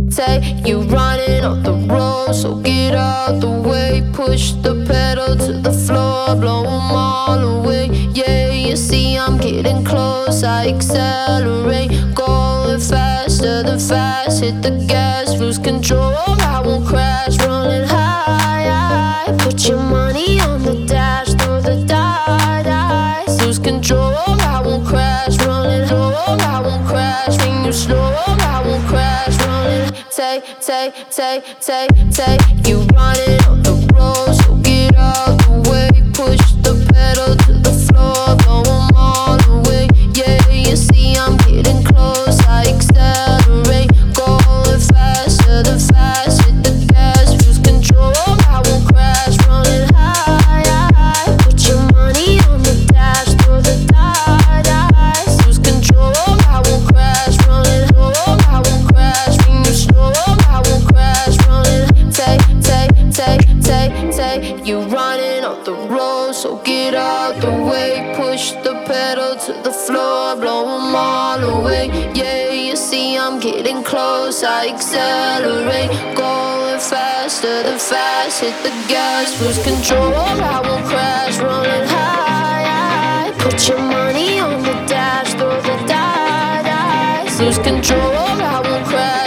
Take you running off the road, so get out the way. Push the pedal to the floor, blow them all away. Yeah, you see I'm getting close, I accelerate. Going faster than fast, hit the gas, lose control. I won't crash, running high. Put your money on the dash, throw the dice, lose control. I won't crash, running low. I won't crash when you slow. I won't crash, running. Take you running on the road, so get out the way. Push the pedal to the floor, blow them all away. Yeah, you see I'm getting close, I accelerate. Going faster than fast, hit the gas, lose control. I won't crash, running high. Put your money on the dash, throw the dice, lose control. I won't crash, running low. I won't crash when you slow. I won't crash, running. Take you running off the road, so get out the way. Push the pedal to the floor, blow them all away. Yeah, you see I'm getting close, I accelerate. Going faster than fast, hit the gas, lose control. I won't crash, running high. Put your money on the dash, throw the dice, lose control. I won't crash.